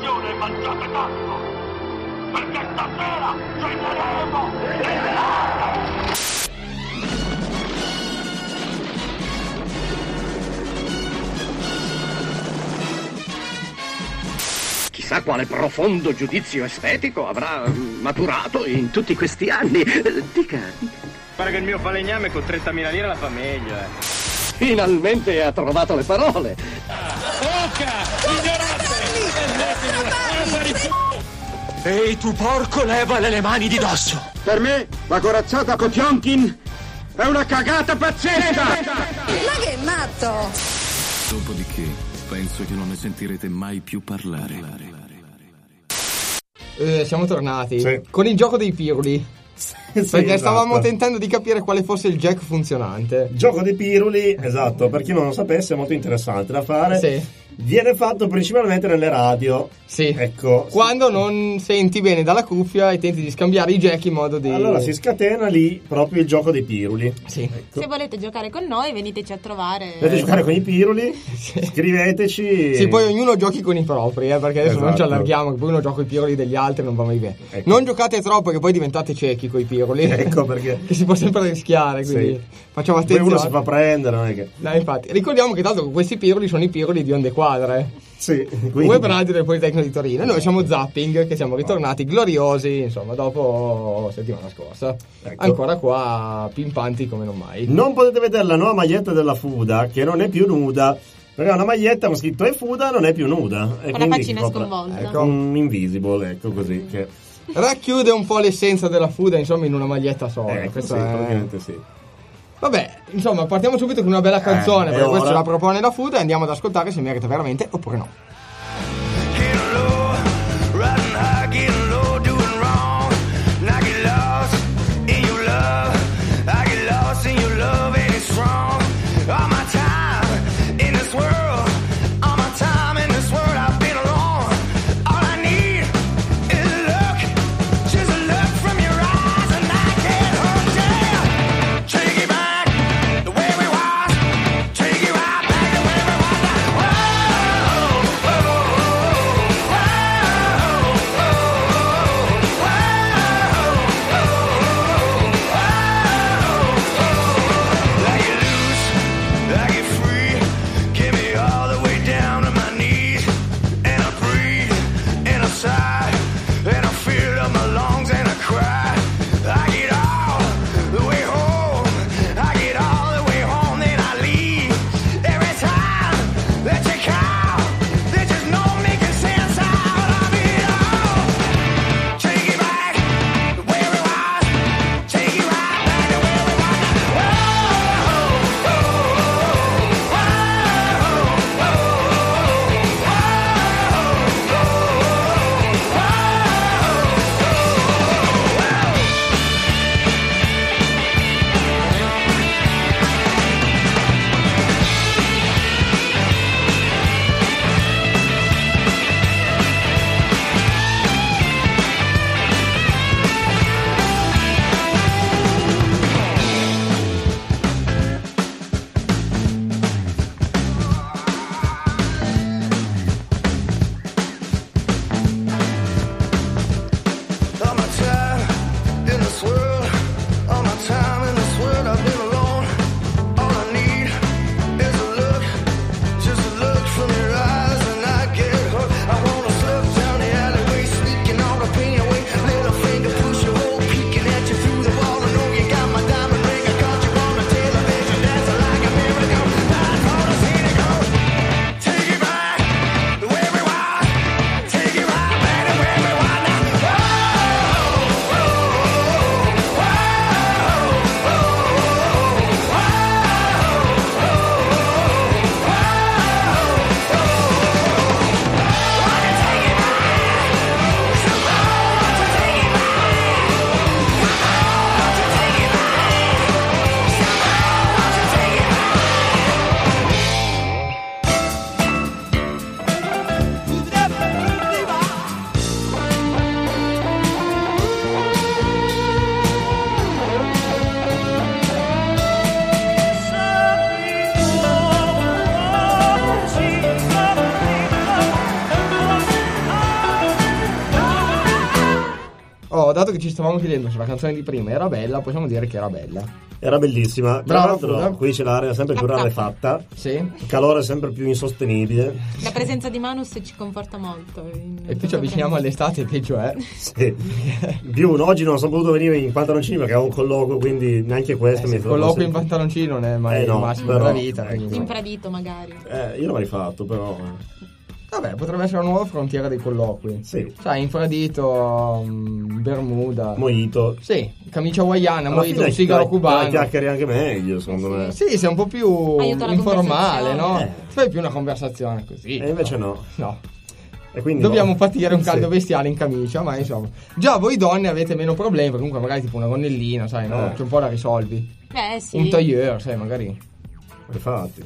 attenzione, mangiate tanto, perché stasera ceneremo delle lame! Chissà quale profondo giudizio estetico avrà maturato in tutti questi anni. Dica. Pare che il mio falegname con 30.000 lire la fa meglio, Finalmente ha trovato le parole. Oca! Ignorante! Ehi tu porco, levale le mani di dosso! Per me la corazzata Kotionkin è una cagata pazzesca! Ma che matto! Dopodiché penso che non ne sentirete mai più parlare. Siamo tornati Sì. con il gioco dei piruli. Perché esatto. stavamo tentando di capire quale fosse il jack funzionante. Gioco dei piruli, esatto, per chi non lo sapesse è molto interessante da fare. Sì. Viene fatto principalmente nelle radio. Sì. Ecco. Quando non senti bene dalla cuffia e tenti di scambiare i jack in modo di... Allora si scatena lì proprio il gioco dei piruli. Sì. Ecco. Se volete giocare con noi, veniteci a trovare. Volete giocare con i piruli? Scriveteci. Sì, poi ognuno giochi con i propri, perché adesso non ci Esatto. allarghiamo, che poi uno gioca i piruli degli altri non va mai bene. Ecco. Non giocate troppo, che poi diventate ciechi con i piruli. Ecco perché. Che si può sempre rischiare, quindi Sì. facciamo Poi attenzione. uno si fa prendere, non è che. No, infatti, ricordiamo che tanto questi piruli sono i piruli di Onde Quadre. Sì, Web Radio del Politecnico di Torino. E noi siamo Zapping, che siamo ritornati gloriosi, insomma, dopo settimana scorsa. Ecco. Ancora qua, pimpanti come non mai. Non potete vedere la nuova maglietta della Fuda, che non è più nuda. Perché è una maglietta con scritto è Fuda, non è più nuda. E Con la quindi faccina copre- sconvolta. Ecco, un invisible, ecco così. Che. Racchiude un po' l'essenza della Fuda, insomma, in una maglietta sola. Ecco, Questo sì, è- praticamente sì. Vabbè, insomma, partiamo subito con una bella canzone, perché ora? questa la propone la Fuda e andiamo ad ascoltare se merita veramente oppure no. Take it right back to where we was. Whoa! dato che ci stavamo chiedendo se la canzone di prima era bella, possiamo dire che era bella. Era bellissima. Tra l'altro, qui c'è l'area sempre più rarefatta. Sì. Il calore è sempre più insostenibile. La presenza di Manus ci conforta molto. E più ci avviciniamo all'estate, peggio è. Sì. Più oggi non sono potuto venire in pantaloncini perché avevo un colloquio, quindi neanche questo mi fa. Colloquio in pantaloncini non è mai il massimo della vita. Infradito magari. Io l'avrei fatto, però. Vabbè, potrebbe essere una nuova frontiera dei colloqui. Sì. Sai, infradito, bermuda. Mojito. Sì, camicia hawaiana, mojito, un sigaro cubano. Chiacchieri anche meglio, secondo me. Sì, sei un po' più informale, no? Fai più una conversazione così. E invece no. No. E quindi dobbiamo patire un caldo bestiale in camicia, ma insomma. Già voi donne avete meno problemi, perché comunque magari tipo una gonnellina, sai, no? Che un po' la risolvi. Sì. Un tailleur, sai, magari. Infatti.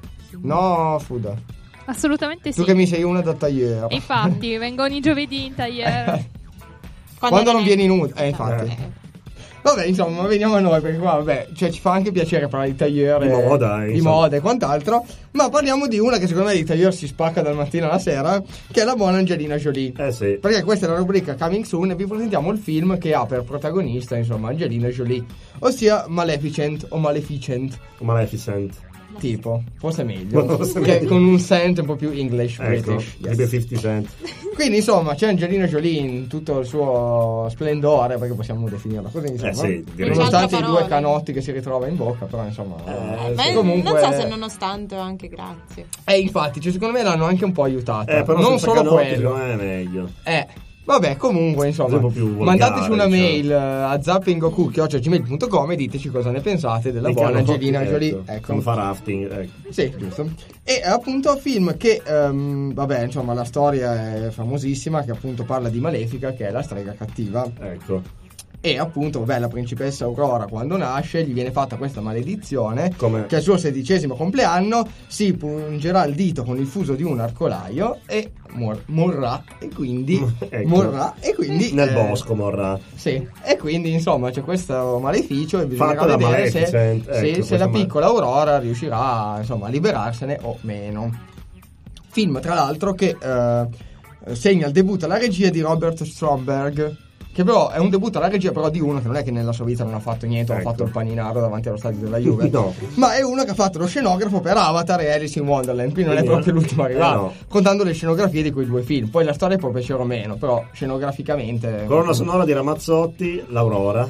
No, Fuda. Assolutamente sì. Tu che mi sei una da tailleur. Infatti, vengo ogni giovedì in tailleur. Quando non vieni nuda. Infatti. Vabbè, insomma, veniamo a noi, perché qua, vabbè, cioè ci fa anche piacere parlare di tailleur. Di moda e quant'altro. Ma parliamo di una che secondo me di tailleur si spacca dal mattino alla sera, che è la buona Angelina Jolie. Sì. Perché questa è la rubrica Coming Soon e vi presentiamo il film che ha per protagonista, insomma, Angelina Jolie. Ossia Maleficent o Maleficent. Maleficent. Tipo, forse è meglio. Che con un scent un po' più English, British. Yes. 50 Cent. Quindi insomma c'è Angelina Jolie in tutto il suo splendore, perché possiamo definirla così, insomma. Sì, nonostante i due canotti che si ritrova in bocca, però insomma. Comunque... Non so se nonostante o anche grazie. Infatti, cioè, secondo me l'hanno anche un po' aiutata. Però non solo quello. Non è meglio. Vabbè, comunque, insomma, mandateci una mail a zappingoku@gmail.com e diteci cosa ne pensate della buona Angelina Jolie. Ecco. Fa rafting. Sì, giusto. E appunto film che, vabbè, insomma, la storia è famosissima, che appunto parla di Malefica, che è la strega cattiva. Ecco. E appunto, vabbè, la principessa Aurora quando nasce gli viene fatta questa maledizione. Come? Che al suo 16° compleanno si pungerà il dito con il fuso di un arcolaio e morrà e quindi morrà e quindi nel bosco morrà. Sì, e quindi insomma c'è questo maleficio e bisognerà vedere se la piccola Aurora riuscirà insomma a liberarsene o meno. Film tra l'altro che segna il debutto alla regia di Robert Stromberg, che però è un debutto alla regia però di uno che non è che nella sua vita non ha fatto niente, ha fatto il paninaro davanti allo stadio della Juve, no. Ma è uno che ha fatto lo scenografo per Avatar e Alice in Wonderland, quindi non è proprio l'ultimo arrivato, no. Contando le scenografie di quei due film. Poi la storia può piacere o meno, però scenograficamente colonna sonora di Ramazzotti, l'Aurora.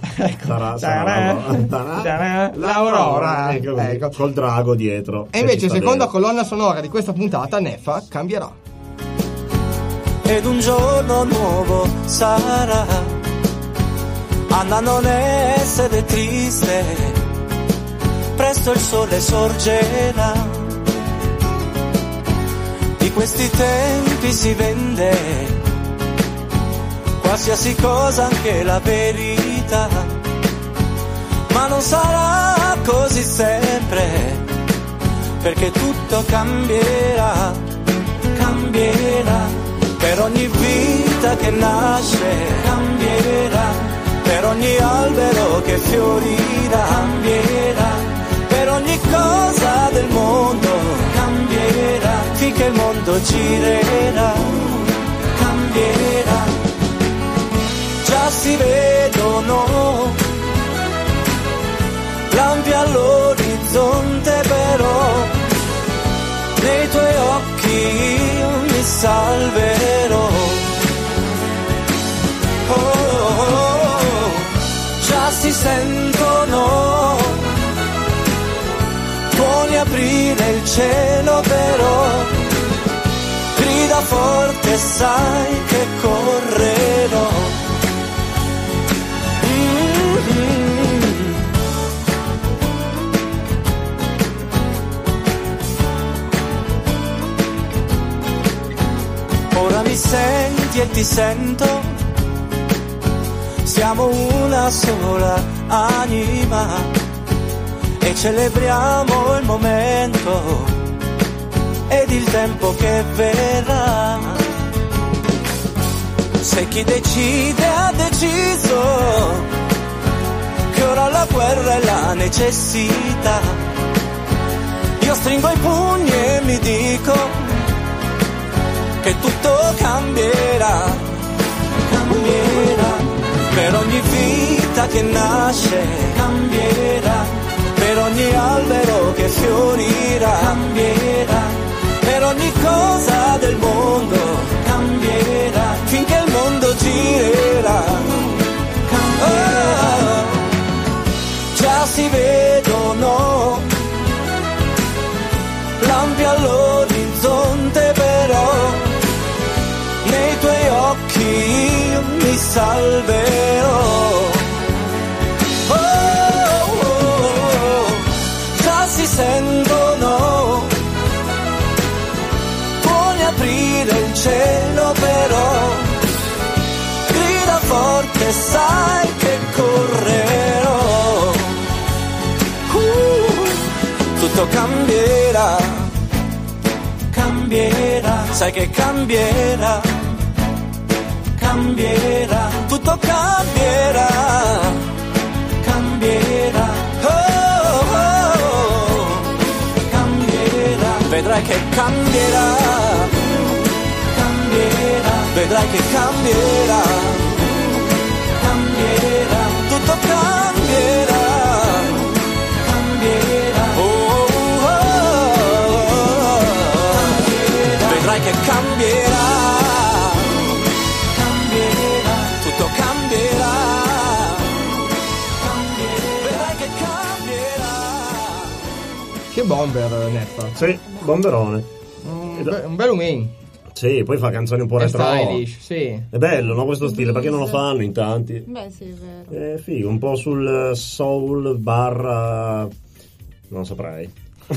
l'Aurora, ecco. Col drago dietro. E invece seconda colonna sonora di questa puntata, Neffa cambierà. Ed un giorno nuovo sarà, Anna non essere triste, presto il sole sorgerà, di questi tempi si vende qualsiasi cosa, anche la verità, ma non sarà così sempre, perché tutto cambierà, cambierà. Per ogni vita che nasce cambierà, per ogni albero che fiorirà cambierà, per ogni cosa del mondo cambierà, finché il mondo girerà, cambierà. Già si vedono lampi all'orizzonte, però nei tuoi occhi mi salverò. Oh, oh, oh, già si sentono tuoni aprire il cielo, però grida forte, sai che correrò. Ora mi senti e ti sento, siamo una sola anima e celebriamo il momento ed il tempo che verrà. Se chi decide ha deciso che ora la guerra è la necessità, io stringo i pugni e mi dico che tutto cambierà, cambierà. per ogni vita che nasce cambierà, per ogni albero che fiorirà cambierà, per ogni cosa del mondo cambierà, finché il mondo girerà cambierà. Già si vedono lampi all'orizzonte, però nei tuoi occhi io mi salverò. Oh, oh, oh. Già si sentono, puoi aprire il cielo, però grida forte, sai che correrò. Tutto cambierà, cambierà, sai che cambierà, cambierà, tutto cambierà, cambierà, oh, oh, oh, cambierà, vedrai che cambierà, cambierà, vedrai che cambierà, cambierà, tutto cambierà, cambierà, oh, oh, oh, cambierà, vedrai che cambierà, cambierà, tutto cambierà, vedrai che cambierà. Che bomber, Neffa. Sì, bomberone. Un bel umen. Sì, poi fa canzoni un po' retro. Stylish, sì. È bello, no, questo stile, perché non lo fanno in tanti? Beh, sì, è vero. È figo, un po' sul soul barra... non saprei.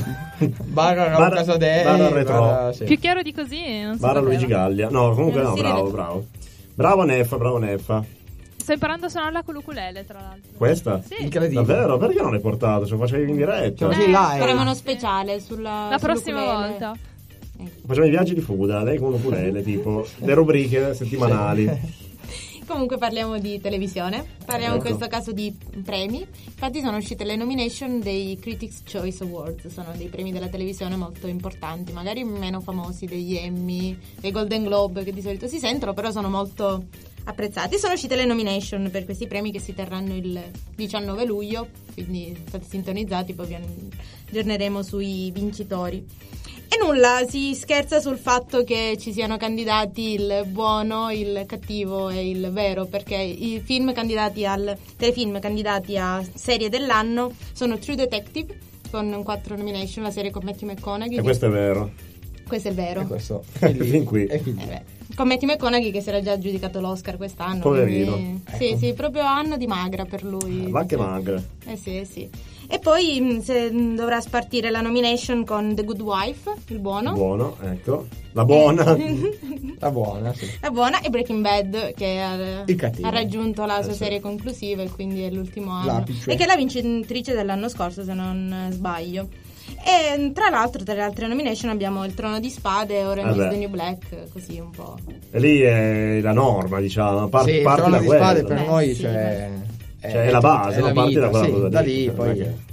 barra Casadei, barra retro. Sì. Più chiaro di così non si barra poteva. Luigi Gallia. No, comunque no, bravo. Bravo Neffa. Sto imparando a suonarla con l'ukulele, tra l'altro. Questa? Sì. Incredibile. Davvero? Perché non l'hai portato? Ce lo facevi in diretta? Faremo uno speciale sulla La prossima sull'ukulele. volta. Facciamo i viaggi di fuga, lei con l'ukulele, tipo le rubriche settimanali. Comunque parliamo di televisione, parliamo Ecco. in questo caso di premi. Infatti sono uscite le nomination dei Critics' Choice Awards, sono dei premi della televisione molto importanti, magari meno famosi degli Emmy, dei Golden Globe che di solito si sentono, però sono molto apprezzati. Sono uscite le nomination per questi premi che si terranno il 19 luglio, quindi state sintonizzati, poi vi aggiorneremo sui vincitori. E nulla, si scherza sul fatto che ci siano candidati il buono, il cattivo e il vero, perché i telefilm candidati a serie dell'anno sono True Detective con 4 nomination, la serie con Matthew McConaughey. E questo è vero. Questo è il vero. E questo Fin qui. Con Matthew McConaughey che si era già aggiudicato l'Oscar quest'anno. Poverino. Quindi, Ecco. sì, proprio anno di magra per lui. Va che magra. Sì. E poi dovrà spartire la nomination con The Good Wife, il buono. Buono, ecco. La buona. La buona, sì. La buona, e Breaking Bad che cattivo. ha raggiunto la sua sì. serie conclusiva e quindi è l'ultimo anno. L'apice. E che è la vincitrice dell'anno scorso, se non sbaglio. E tra l'altro, tra le altre nomination abbiamo Il Trono di Spade e Orange is the New Black, così un po'. E lì è la norma, diciamo. Sì, il parti Trono da di quello. Spade per noi sì, Cioè è la base, è no? la Parti vita, da quella sì, cosa da lì. lì poi. Perché-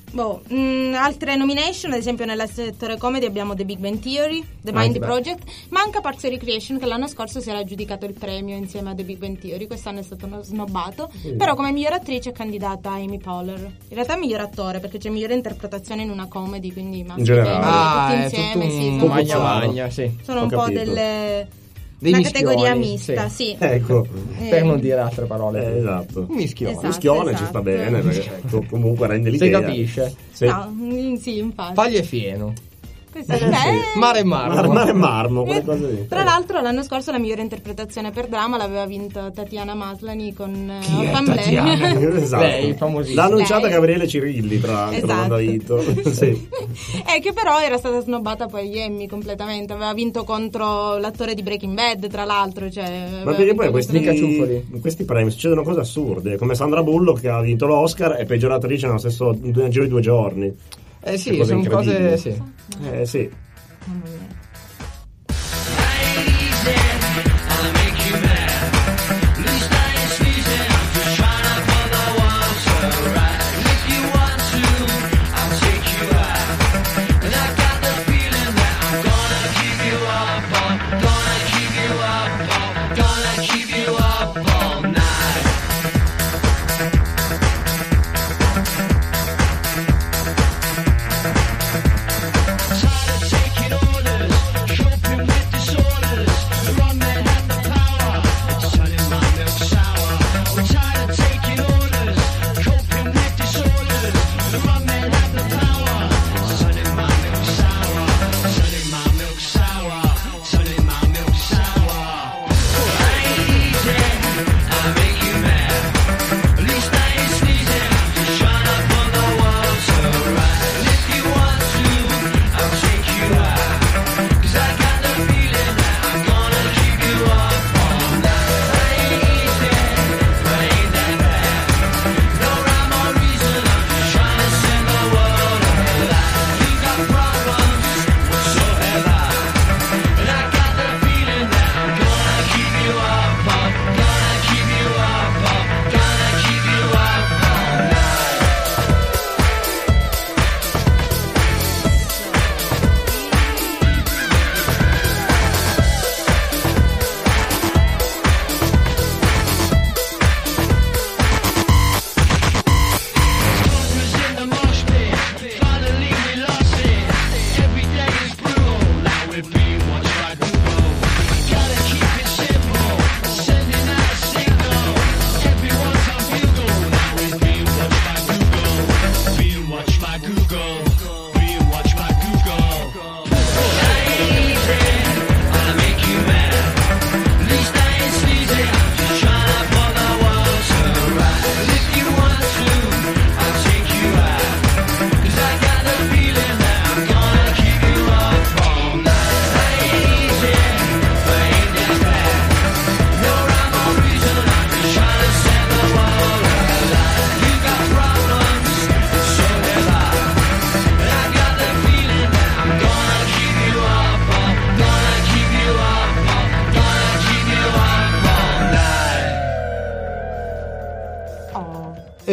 Altre nomination, ad esempio nel settore comedy abbiamo The Big Bang Theory, The Mindy Project, manca Parks and Recreation che l'anno scorso si era aggiudicato il premio insieme a The Big Bang Theory, quest'anno è stato snobbato, però come miglior attrice è candidata Amy Poehler, in realtà è miglior attore perché c'è migliore interpretazione in una comedy, quindi maschi e generale. femmine tutti tutto insieme, un sì, sì. sono Ho un po' capito. Dei una mischioni, categoria mista, sì. sì. Ecco. Per non dire altre parole. Esatto. Un mischione. Esatto. Mischione ci sta bene, perché ecco, comunque rende Si l'idea. capisce. Sì. No, sì, infatti. Paglia e fieno. Questo è Mare e marmo. Mare e marmo, quelle cose lì. Tra l'altro l'anno scorso la migliore interpretazione per dramma l'aveva vinto Tatiana Maslany con Orphan Black. Esatto. Lei, famosissima. L'ha annunciata Lei. Gabriele Cirilli, tra l'altro, Esatto. quando ha vinto. Sì. Che però era stata snobbata poi agli Emmy completamente, aveva vinto contro l'attore di Breaking Bad tra l'altro, cioè, Ma perché poi Ciuffoli. in questi premi succedono cose assurde, come Sandra Bullock che ha vinto l'Oscar e peggior attrice nel giro di 2 giorni. Sì, Che cose sono cose. incredibili. Sì. Sì. Mamma mia.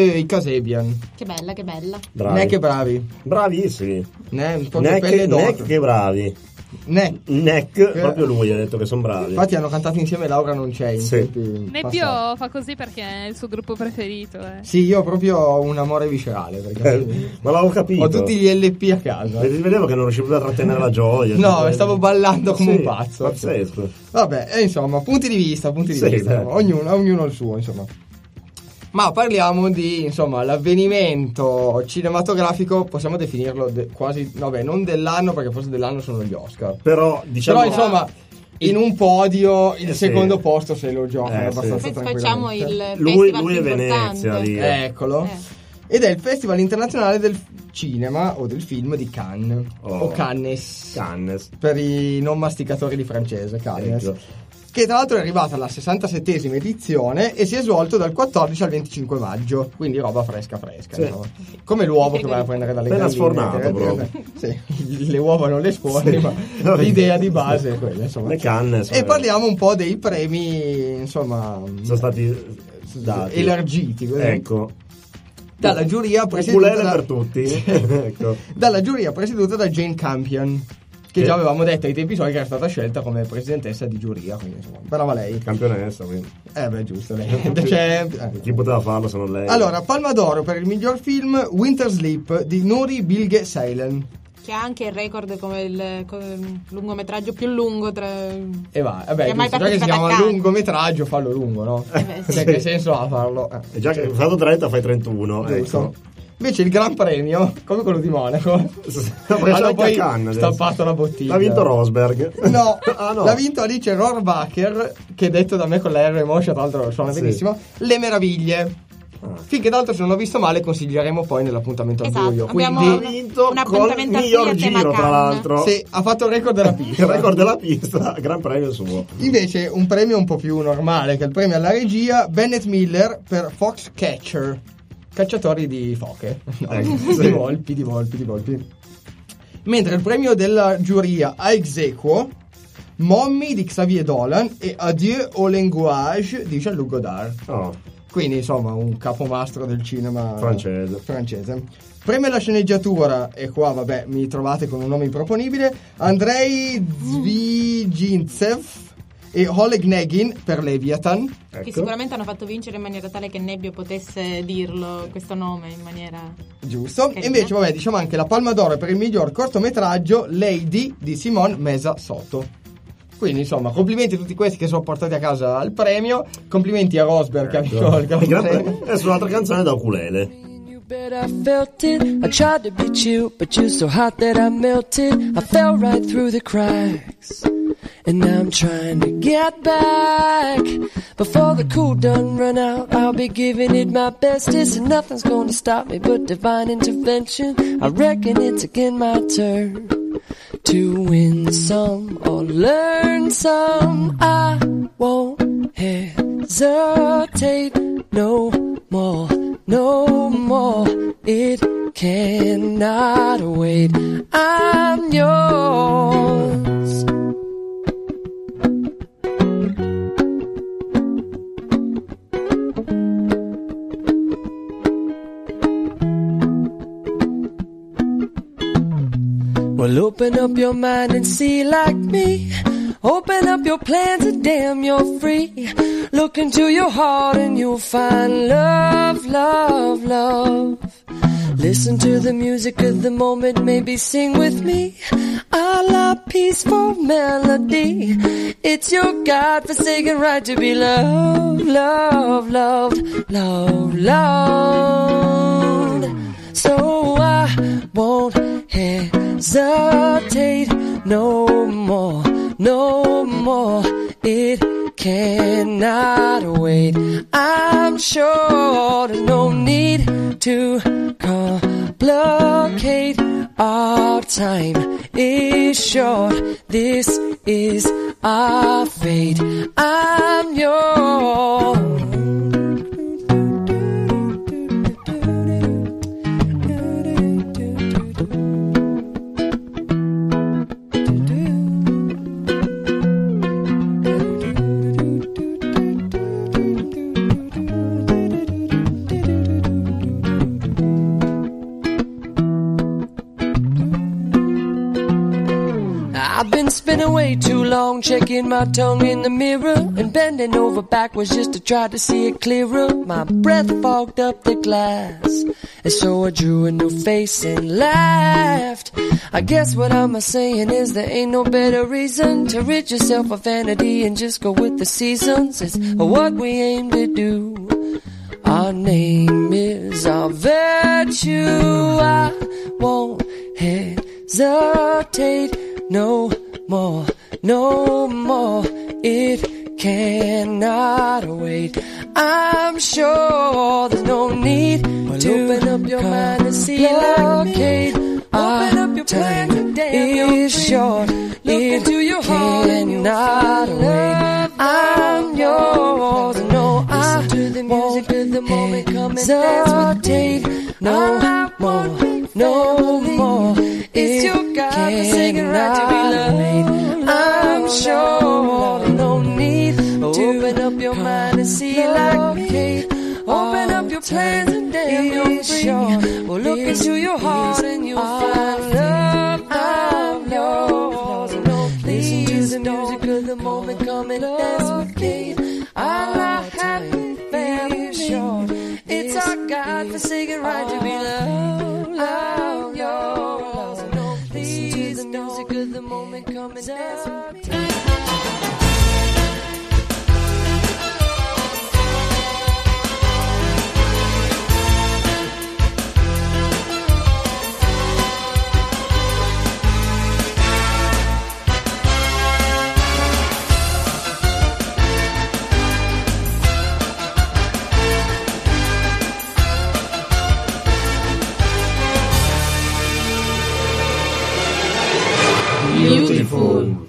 i Kasabian. Che bella, che bella. Bravi. Che bravi. Bravissimi. Che bravi. Proprio lui ha detto che sono bravi. Infatti hanno cantato insieme, Laura non c'è in tempi Nebbio passati. fa così perché è il suo gruppo preferito. Sì, io proprio ho un amore viscerale perché ma l'avevo capito. Ho tutti gli LP a casa. Vedevo che non riuscivo più a trattenere la gioia. No, stavo ballando come un pazzo. Pazzesco. Vabbè, insomma, punti di vista. Ognuno il suo, insomma. Ma parliamo di, insomma, l'avvenimento cinematografico, possiamo definirlo quasi, vabbè, non dell'anno, perché forse dell'anno sono gli Oscar. Però, diciamo... Però, insomma, in un podio il secondo posto se lo giocano abbastanza tranquillamente. Facciamo il lui festival è Venezia, lì. Eccolo. Ed è il Festival Internazionale del Cinema o del Film di Cannes, o Cannes, per i non masticatori di francese, Cannes. Ecco. Che tra l'altro è arrivata alla 67esima edizione e si è svolto dal 14 al 25 maggio, quindi roba fresca. Insomma. Come l'uovo che vai a prendere dalle galline. Sfornato, le uova non le sforni, ma l'idea di base è quella, insomma. Le canne, e parliamo un po' dei premi, insomma, sono stati dati, elargiti, così. Ecco. Dalla giuria presieduta per tutti. Ecco. Dalla giuria presieduta da Jane Campion, che già avevamo detto ai tempi suoi che era stata scelta come presidentessa di giuria, quindi insomma, brava lei. Campionessa, quindi. Giusto, lei. Chi poteva farlo se non lei? Allora, Palma d'Oro per il miglior film Winter Sleep di Nuri Bilge Ceylan, che ha anche il record come il lungometraggio più lungo tra... E va, vabbè, giusto, già che si chiama lungometraggio, fallo lungo, no? Cioè, che senso ha farlo? E già che fatto 30 fai 31, giusto. Ecco. Invece il Gran Premio, come quello di Monaco, hanno poi stappato la bottiglia. L'ha vinto Rosberg. No, no. L'ha vinto Alice Rohrwacher, che detto da me con la R Moscia, tra l'altro suona benissimo, Le Meraviglie. Finché d'altro, se non ho visto male, consiglieremo poi nell'appuntamento a giugno. Quindi ha vinto con il miglior giro, tra l'altro. Sì, ha fatto il record della pista. Il record della pista, Gran Premio suo. Invece un premio un po' più normale, che è il premio alla regia, Bennett Miller per Foxcatcher, cacciatori di foche, di volpi. Mentre il premio della giuria a ex aequo, Mommy di Xavier Dolan e Adieu au langage di Jean-Luc Godard. Quindi insomma un capomastro del cinema francese. Premio alla sceneggiatura, e qua vabbè mi trovate con un nome improponibile, Andrei Zvijintsev e Oleg Negin per Leviathan, che sicuramente hanno fatto vincere in maniera tale che Nebbio potesse dirlo questo nome in maniera giusto. E invece vabbè, diciamo anche la Palma d'Oro per il miglior cortometraggio, Lady di Simone Mesa Soto. Quindi insomma complimenti a tutti questi che sono portati a casa il premio, complimenti a Rosberg che ha vinto il Gran Premio. E sull'altra canzone da ukulele. Bet I felt it. I tried to beat you, but you're so hot that I melted. I fell right through the cracks, and now I'm trying to get back. Before the cool done run out, I'll be giving it my bestest, and nothing's gonna stop me but divine intervention. I reckon it's again my turn to win some or learn some. I won't hesitate no more. No more, it cannot wait. I'm yours. Well, open up your mind and see like me. Open up your plans and damn, you're free. Look into your heart and you'll find love, love, love. Listen to the music of the moment, maybe sing with me. A la peaceful melody. It's your God-forsaken right to be loved, loved, loved, loved, loved. So I won't hesitate no more. No more, it cannot wait. I'm sure there's no need to complicate. Our time is short. This is our fate. I'm yours. I've been spinning way too long, checking my tongue in the mirror and bending over backwards just to try to see it clearer. My breath fogged up the glass, and so I drew a new face and laughed. I guess what I'm saying is there ain't no better reason to rid yourself of vanity and just go with the seasons. It's what we aim to do. Our name is our virtue. I won't hesitate no more, no more. It cannot wait. I'm sure there's no need to open up your mind and see blockade. Open up your plan today. It's short. Look into your heart and you'll cannot wait. I'm yours. No, I won't the moment come and hesitate. No more, no more. It's your God-forsaken right to be loved. I'm sure there's no need to open up your mind and see like Kate. Open up your plans and damn you're free. Well, look into your heart and you'll find love. I'm yours. No, listen to the music of the moment, come and dance with Kate. I like happy, very short. It's our God-forsaken right to be loved. I'm yours. No, listen to the music of the moment, come and dance with Kate. Beautiful.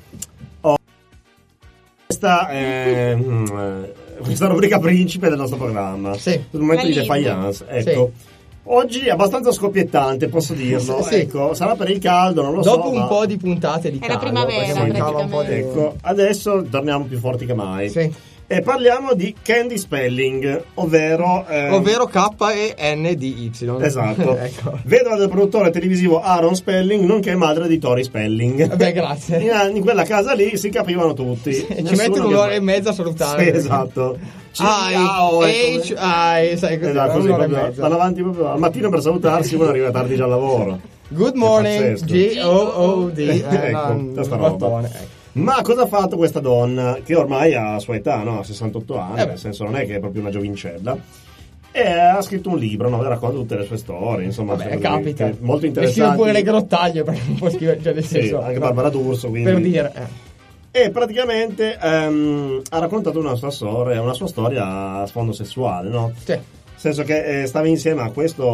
Questa è questa rubrica principe del nostro programma. Sì. Il momento di defiance. Ecco. Sì. Oggi è abbastanza scoppiettante, posso dirlo. Sì. Ecco, sarà per il caldo, non lo so. Dopo un po' di puntate di caldo. È la primavera, praticamente. Ecco, adesso torniamo più forti che mai. Sì. E parliamo di Candy Spelling, ovvero K-E-N-D-Y. Esatto. Ecco. Vedova del produttore televisivo Aaron Spelling, nonché madre di Tori Spelling. Beh, grazie. In quella casa lì si capivano tutti. Sì, ci mettono un'ora e mezza a salutare. Sì, esatto. H-I-H-I, sai così, esatto, così un'ora e mezza. vanno avanti proprio al mattino per salutarsi, uno arriva tardi già al lavoro. Good morning, G-O-O-D. Ecco, questa roba. Ecco. Ma cosa ha fatto questa donna che ormai ha la sua età, no? Ha 68 anni, nel senso non è che è proprio una giovincella. E ha scritto un libro, no? Racconta tutte le sue storie, insomma. Vabbè, capita. Molto interessanti. E scrive pure le grottaglie, perché non può scrivere, cioè nel senso. Sì, anche Barbara D'Urso, quindi. Per dire. E praticamente ha raccontato una sua storia a sfondo sessuale, no? Sì. Nel senso che stava insieme a questo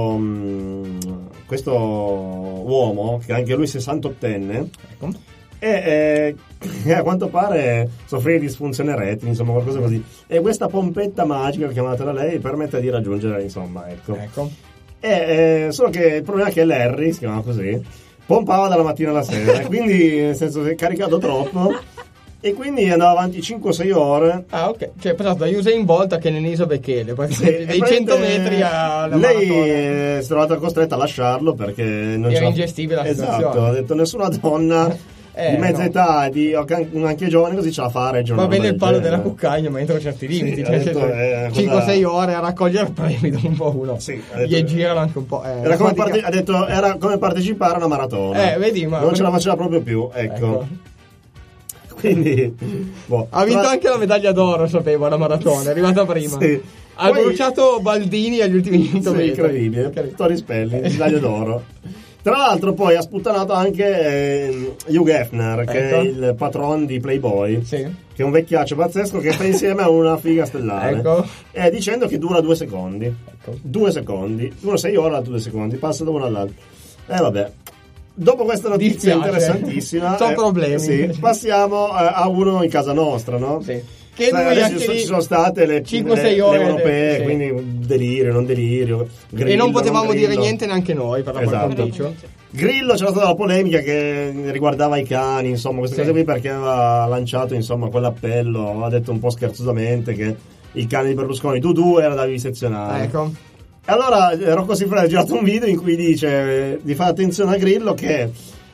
uomo, che anche lui 68enne. Ecco. E a quanto pare soffrire di disfunzione erettile, insomma qualcosa così, e questa pompetta magica, chiamatela lei, permette di raggiungere, insomma, ecco. E solo che il problema è che Larry, si chiamava così, pompava dalla mattina alla sera, e quindi nel senso si è caricato troppo e quindi andava avanti 5-6 ore. Ah, ok, cioè pensato da Usain Bolt che Neniso Bekele, dei 100 metri alla lei maratona. si è trovata costretta a lasciarlo perché non era ingestibile la situazione. Esatto, ha detto nessuna donna di mezza età, anche giovane così ce la fa a reggere. Va bene il palo della cuccagna, ma entro certi limiti. Sì, cioè, detto, 5-6 ore a raccogliere premi dopo un po' uno. Sì, gli girano anche un po'. Era come ha detto, era come partecipare a una maratona. Vedi, ma non ce la faceva proprio più, ecco. Quindi ha vinto anche la medaglia d'oro, sapevo, alla maratona, è arrivata prima. Sì. Ha bruciato Baldini agli ultimi 100 metri. Incredibile. Tori Spelling, medaglia d'oro. Tra l'altro poi ha sputtanato anche Hugh Hefner, che è il patron di Playboy, che è un vecchiaccio pazzesco che sta insieme a una figa stellare, dicendo che dura 2 secondi. 2 secondi, uno 6 ore, l'altro 2 secondi, passa da uno all'altro. Vabbè. Dopo questa notizia interessantissima, sono problemi. Passiamo a uno in casa nostra, no? Sì. Che lui ci sono state le 5-6 ore le europee, quindi delirio, non delirio. Grillo, e non potevamo dire niente neanche noi per la condicio. Grillo, c'era stata la polemica che riguardava i cani, insomma, queste cose qui, perché aveva lanciato, insomma, quell'appello, aveva detto un po' scherzosamente che il cane di Berlusconi, tu era da vivisezionare. Ecco. E allora Rocco Siffredi ha girato un video in cui dice di fare attenzione a Grillo che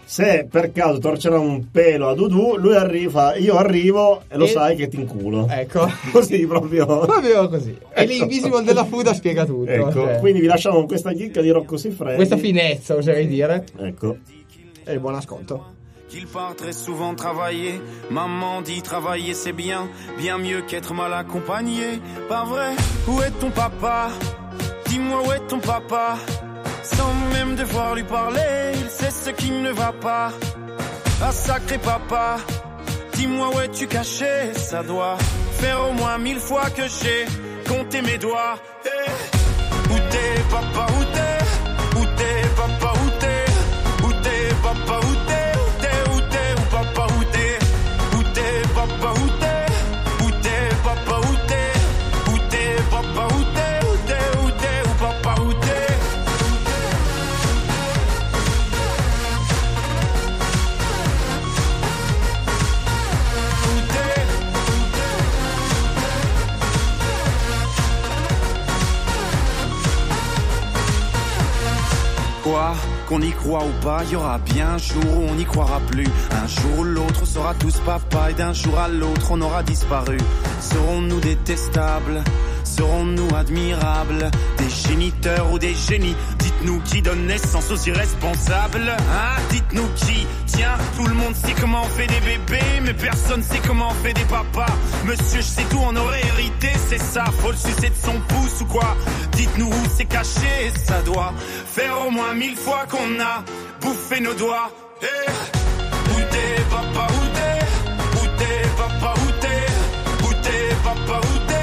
se per caso torcerà un pelo a Dudu, lui arriva, io arrivo e lo sai che ti inculo. Ecco. Così proprio così. E l'Invisible della Fuda spiega tutto. Ecco, cioè. Quindi vi lasciamo con questa chicca di Rocco Siffredi. Questa finezza, oserei dire. Ecco. E buon ascolto. Qu'il part très souvent travailler. Maman dit travailler c'est bien, bien mieux qu'être mal accompagné. Pas vrai? Où est ton papa? Dis-moi où est ton papa? Sans même devoir lui parler, il sait ce qui ne va pas. Ah sacré papa, dis-moi où es-tu caché? Ça doit faire au moins 1000 fois que j'ai compté mes doigts. Hey. Où t'es papa, où t'es? Où t'es papa, où t'es? Où t'es papa, où t'es? Quoi qu'on y croit ou pas, il y aura bien un jour où on n'y croira plus. Un jour ou l'autre, on sera tous papa et d'un jour à l'autre, on aura disparu. Serons-nous détestables? Serons-nous admirables? Des géniteurs ou des génies? Dites-nous qui donne naissance aux irresponsables, hein? Dites-nous qui? Tiens, tout le monde sait comment on fait des bébés, mais personne sait comment on fait des papas. Monsieur, je sais tout, on aurait hérité, c'est ça. Faut le sucer de son pouce ou quoi? Dites-nous où c'est caché, ça doit faire au moins 1000 fois qu'on a bouffé nos doigts. Hey. Où t'es papa, où t'es? Où t'es papa, où t'es? Où t'es papa, où t'es?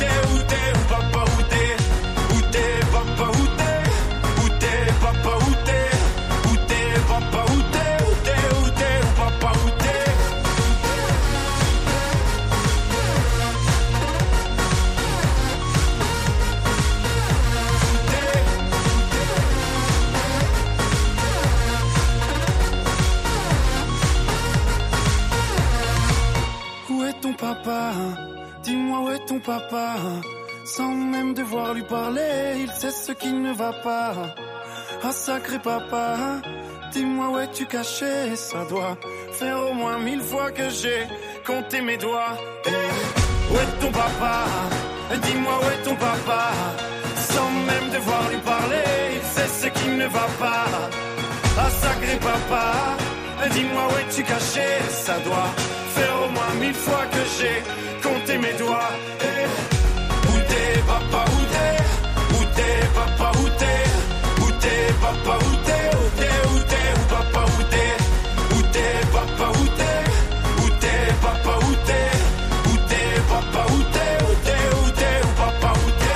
Papa, dis-moi où est ton papa? Sans même devoir lui parler, il sait ce qui ne va pas. Ah sacré papa, dis-moi où es-tu caché? Ça doit faire au moins 1000 fois que j'ai compté mes doigts. Hey. Où est ton papa? Dis-moi où est ton papa? Sans même devoir lui parler, il sait ce qui ne va pas. Ah sacré papa, dis-moi où es-tu caché? Ça doit faire au moins 1000 fois que j'ai compté mes doigts. Hey. Où t'es papa, où t'es? Où t'es papa, où t'es? Où t'es papa, où t'es? Où t'es, où t'es, où papa, où t'es? Où t'es papa, où t'es? Où t'es papa, où t'es? Où t'es papa, où t'es? Où t'es, où t'es, où papa, où t'es?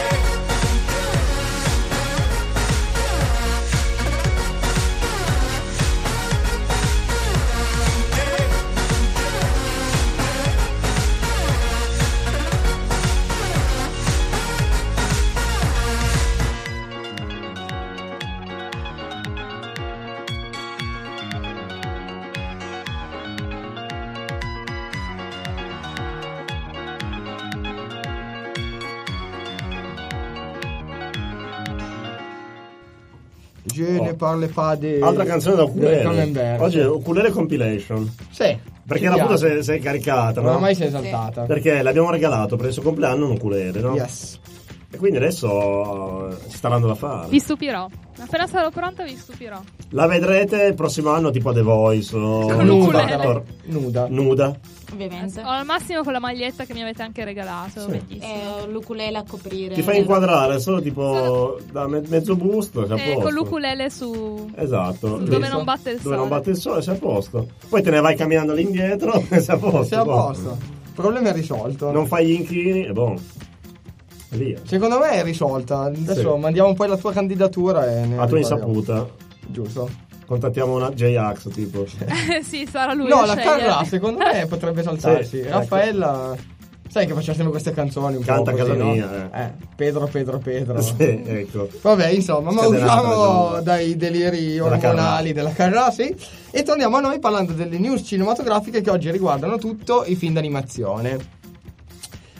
Je ne parle pas de... Altra canzone da ukulele. Oggi è ukulele compilation. Sì. Perché la foto si è caricata, no? Ormai si è esaltata. Perché l'abbiamo regalato per il suo compleanno un ukulele, no? Yes. E quindi adesso ci sta dando da fare. Vi stupirò. Appena sarò pronta vi stupirò. La vedrete il prossimo anno tipo a The Voice o... Nuda. Ovviamente. O al massimo con la maglietta che mi avete anche regalato. Sì. Bellissimo. L'ukulele a coprire. Ti fai inquadrare solo tipo da mezzo busto, sei a posto. Con l'ukulele su... Esatto. Su dove non batte il sole. Dove non batte il sole, sei a posto. Poi te ne vai camminando all'indietro e sei a posto. Sei a posto. Il problema è risolto. Non fai gli inchini e boh. Via. Secondo me è risolta. Adesso mandiamo poi la tua candidatura e a tua insaputa. Giusto. Contattiamo una J-Ax tipo. Sì, sarà lui. No, la Carrà secondo me potrebbe saltarsi. Sì, Raffaella, sai che faceva sempre queste canzoni un canta po' così, a casa no? mia. Pedro. Sì, ecco. Vabbè, insomma, ma usciamo dai deliri ormonali della Carrà, sì. E torniamo a noi parlando delle news cinematografiche che oggi riguardano tutto i film d'animazione.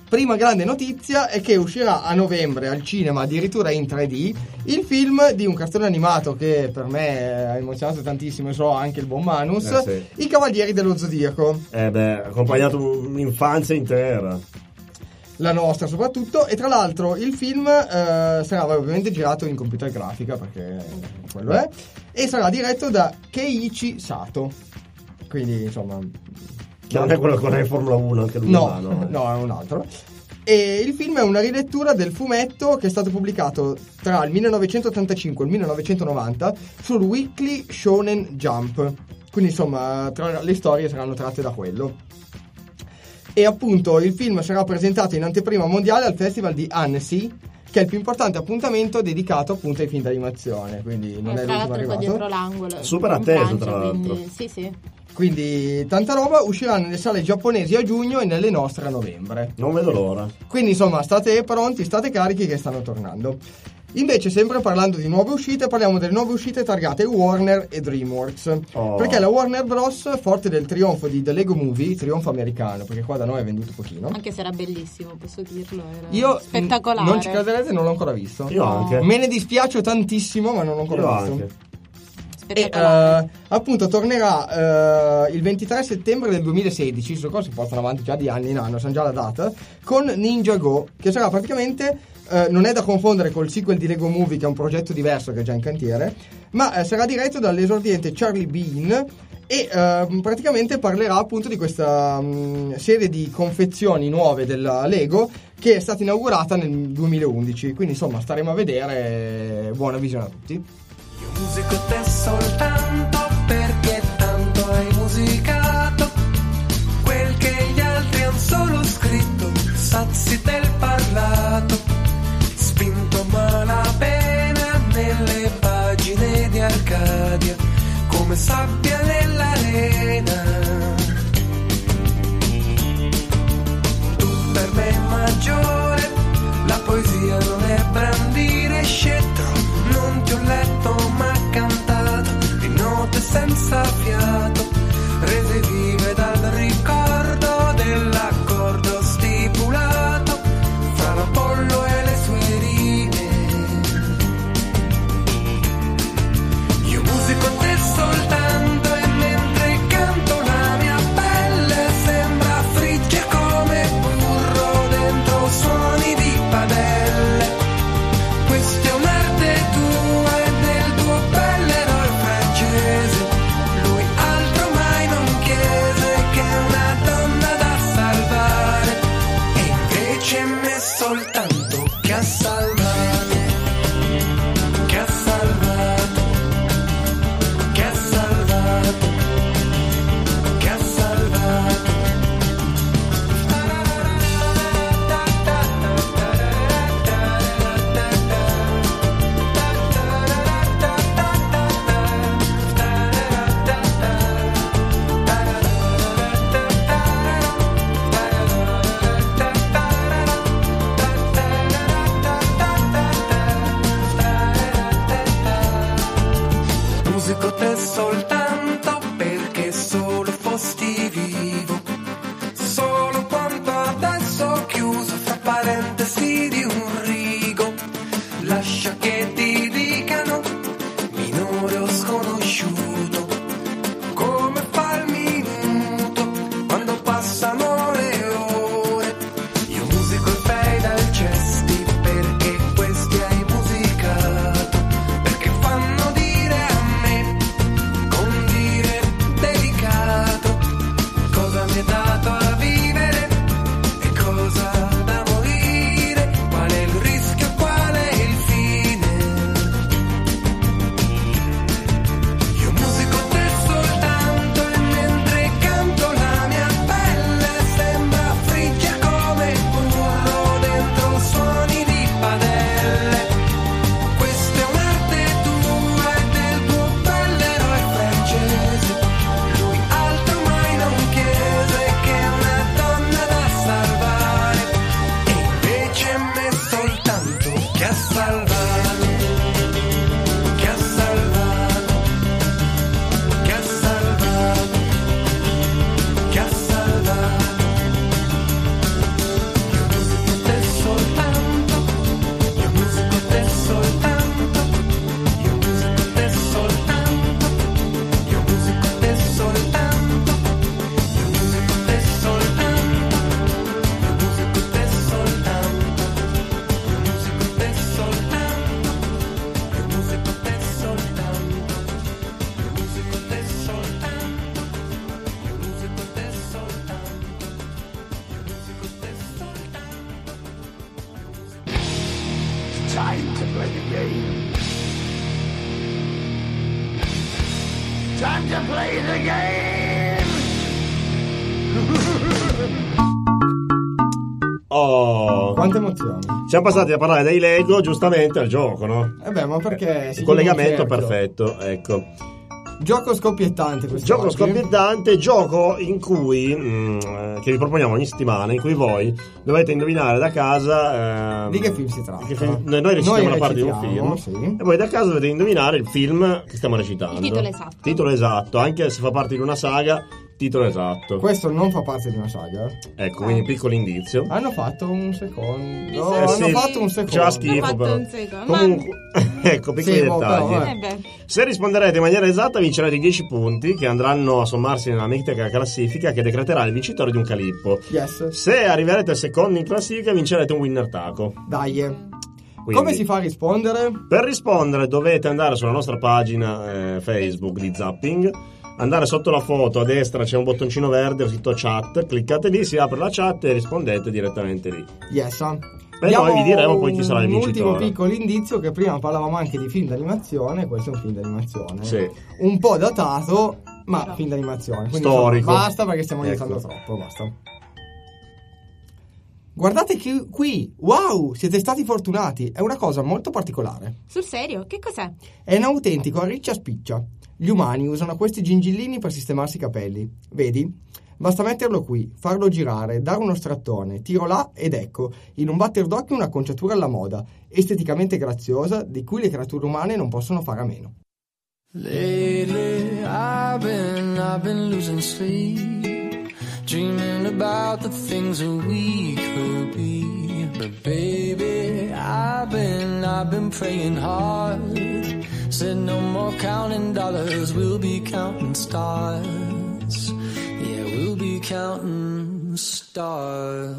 prima grande notizia è che uscirà a novembre al cinema, addirittura in 3D, il film di un cartone animato che per me ha emozionato tantissimo, e so anche il buon Manus, sì. I Cavalieri dello Zodiaco. Ha accompagnato un'infanzia intera. La nostra soprattutto, e tra l'altro il film sarà ovviamente girato in computer grafica, perché quello è, e sarà diretto da Keiichi Sato, quindi insomma... Che non è quello che corre in Formula 1 anche lui? No, è un altro. E il film è una rilettura del fumetto che è stato pubblicato tra il 1985 e il 1990 sul Weekly Shonen Jump, quindi insomma le storie saranno tratte da quello. E appunto il film sarà presentato in anteprima mondiale al Festival di Annecy, che è il più importante appuntamento dedicato appunto ai film d'animazione, quindi non è l'ultimo arrivato. Dietro l'angolo. Super atteso, tra l'altro. Quindi, sì. Quindi tanta roba, uscirà nelle sale giapponesi a giugno e nelle nostre a novembre. Non vedo l'ora. Quindi insomma state pronti, state carichi che stanno tornando. Invece, sempre parlando di nuove uscite, parliamo delle nuove uscite targate Warner e DreamWorks. Perché la Warner Bros., forte del trionfo di The Lego Movie, trionfo americano, perché qua da noi è venduto pochino. Anche se era bellissimo, posso dirlo. Io spettacolare. Non ci crederete, non l'ho ancora visto. Io anche. Me ne dispiace tantissimo, ma non l'ho ancora visto. Anche. E appunto tornerà il 23 settembre del 2016, su cose si portano avanti già di anni in anno, sanno già la data, con Ninja Go, che sarà praticamente non è da confondere col sequel di Lego Movie, che è un progetto diverso che è già in cantiere, ma sarà diretto dall'esordiente Charlie Bean e praticamente parlerà appunto di questa serie di confezioni nuove della Lego che è stata inaugurata nel 2011, quindi insomma staremo a vedere. Buona visione a tutti. Io musico te soltanto perché tanto hai musicato quel che gli altri han solo scritto, sazi del parlato, spinto malapena nelle pagine di Arcadia come sabbia nell'arena. Tu per me maggiore, la poesia non è brandire scettro, non ti ho letto ma cantato di note senza fiato, rese vive dal ricordo dell'accordo stipulato fra l'Apollo e le sue rime. Io musico te soltanto e mentre canto la mia pelle sembra frigge come burro dentro suoni di padelle. Questa è un'arte tua e del tuo bell'eroe francese, lui altro mai non chiese. play the game. Time to play the game. Oh, quante emozioni. Siamo passati a parlare dei Lego, giustamente, al gioco, no? Ma perché il collegamento perfetto, ecco. Gioco scoppiettante questo. Gioco scoppiettante, gioco in cui che vi proponiamo ogni settimana, in cui voi dovete indovinare da casa di che film si tratta. Noi recitiamo una parte di un film, sì. E voi da casa dovete indovinare il film che stiamo recitando. Il titolo esatto, anche se fa parte di una saga. Titolo esatto. Questo non fa parte di una saga. Ecco, quindi piccolo indizio. Hanno fatto un secondo. Fatto un secondo. C'era schifo però. Comunque, ecco, piccoli dettagli. Se risponderete in maniera esatta vincerete 10 punti che andranno a sommarsi nella mitica classifica che decreterà il vincitore di un calippo. Yes. Se arriverete secondi in classifica vincerete un winner taco. Dai. Quindi, come si fa a rispondere? Per rispondere dovete andare sulla nostra pagina Facebook di Zapping, andare sotto la foto a destra, c'è un bottoncino verde scritto chat, cliccate lì, si apre la chat e rispondete direttamente lì. Yes. E noi vi diremo poi chi sarà il vincitore. Un ultimo piccolo indizio, che prima parlavamo anche di film d'animazione, questo è un film d'animazione. Sì. Un po' datato, ma film d'animazione. Quindi storico. Basta perché stiamo aiutando troppo, basta. Guardate qui, wow, siete stati fortunati, è una cosa molto particolare. Sul serio? Che cos'è? È un autentico arriccia spiccia. Gli umani usano questi gingillini per sistemarsi i capelli. Vedi? Basta metterlo qui, farlo girare, dare uno strattone, tiro là ed ecco, in un batter d'occhio una acconciatura alla moda, esteticamente graziosa, di cui le creature umane non possono fare a meno. Lately I've been losing sleep, dreaming about the things that we could be. But baby, I've been praying hard. Said no more counting dollars, we'll be counting stars. Yeah, we'll be counting stars.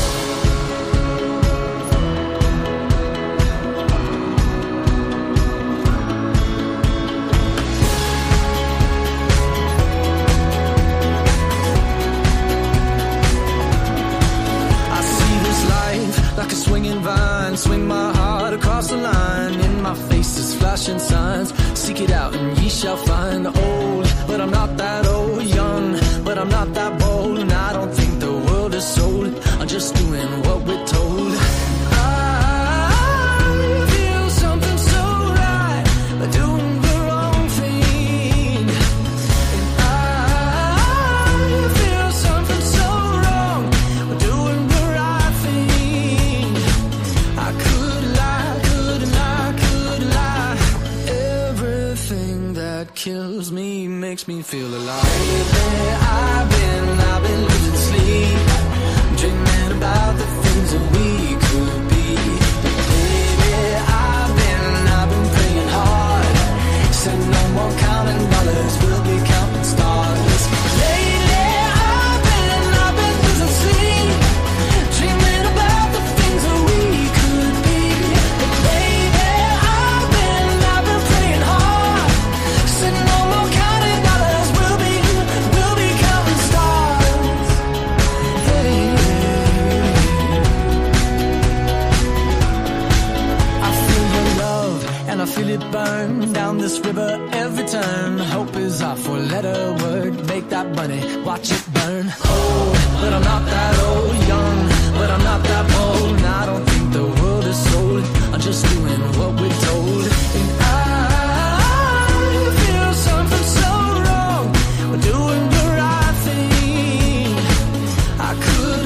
Like a swinging vine, swing my heart across the line. In my face is flashing signs. Seek it out and ye shall find. Old, but I'm not that old. Young, but I'm not that bold. And I don't think the world is sold. I'm just doing what we're told. I feel something so right, but doing the wrong thing. And I feel something so wrong, but doing the right thing. I could lie. Everything that kills me makes me feel alive. Lately, I've been losing sleep, dreaming about the things that we could be. Baby, I've been praying hard. Said no more counting dollars, we'll be counting stars. Lately, I've been losing sleep, dreaming about the things that we could be. But baby, I've been praying hard. Said no more counting dollars, we'll be counting stars. Hey. I feel your love and I feel it burn down this river every turn. Hope is our four-letter word. Make that money, watch it burn. Old, but I'm not that old. Young, but I'm not that bold. And I don't think the world is sold. I'm just doing what we're told. And I feel something so wrong. We're doing the right thing. I could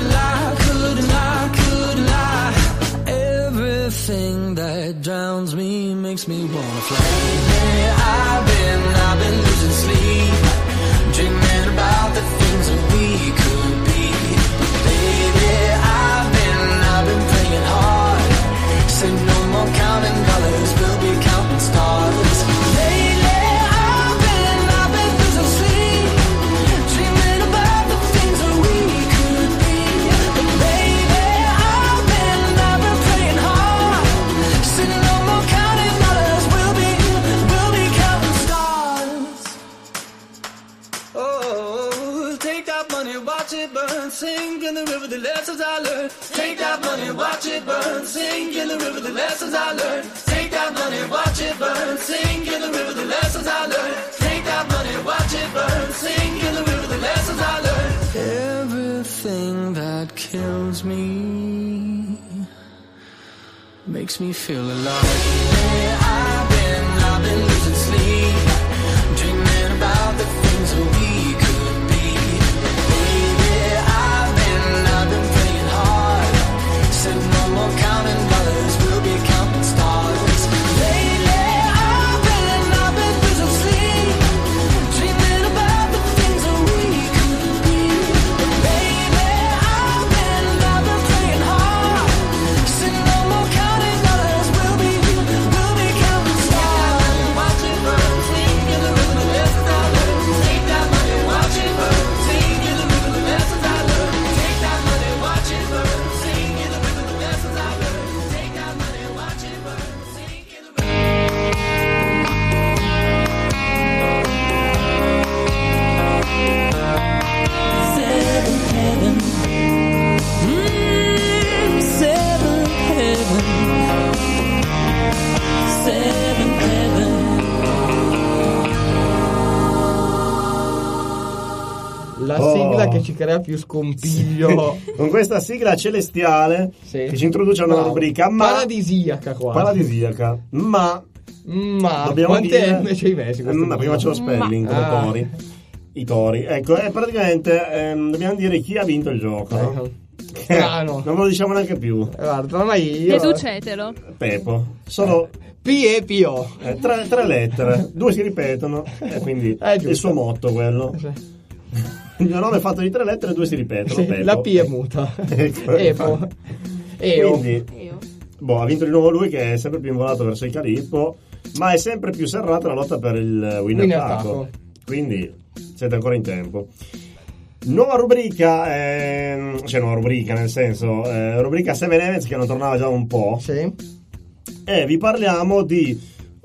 lie. Everything that drowns me makes me wanna fly. Lately, I've been losing sleep, dreaming about the things that we could be. Baby, I've been praying hard. Say no more counting dollars, we'll be counting stars. Lately, I've been losing sleep, dreaming about the things that we could be. But baby, I've been praying hard. Say no more counting dollars, we'll be counting stars. Oh, take that money, watch it burn, sink in the river, the lessons I learned. Take that money, watch it burn, sink in the river, the lessons I learned. Take that money, watch it burn. Sing in the river the lessons I learned. Take that money, watch it burn. Sing in the river the lessons I learned. Everything that kills me makes me feel alive. I've been losing sleep, dreaming about the things that we could be. Baby, I've been praying hard. Said no more counting dollars, we'll be counting stars. Lately, I've been losing sleep, dreaming about the things that we could be. Baby, I've been praying hard. Said no more counting dollars, we'll be counting stars. Watch it burn, sing in the rhythm of lessons I learned. Take that money, watch it burn, sing in the rhythm of lessons I learned. Take that money, watch it burn, sing in the rhythm of lessons I learned. Take that money, watch it burn, sing in the Seven heaven, seven heaven, seven heaven. La sigla che ci crea più scompiglio. Con questa sigla celestiale che ci introduce a una rubrica paradisiaca quasi. Paradisiaca. Ma dobbiamo quante dire M ci hai messo? ma prima c'è lo spelling come tori. I tori. Ecco, praticamente dobbiamo dire chi ha vinto il gioco. No? Strano. Non ve lo diciamo neanche più. Guarda, ma io Deducetelo. Pepo. Sono P e P-O. Tre lettere. Due si ripetono. Quindi è il suo motto quello. Il mio nome è fatto di 3 lettere e 2 si ripetono. Pepo. La P è muta. Ecco. Quindi ha vinto di nuovo lui, che è sempre più involato verso il Calippo, ma è sempre più serrata la lotta per il winner taco. Quindi siete ancora in tempo. Nuova rubrica, nuova rubrica nel senso rubrica Seven Events, che non tornava già un po'. E vi parliamo di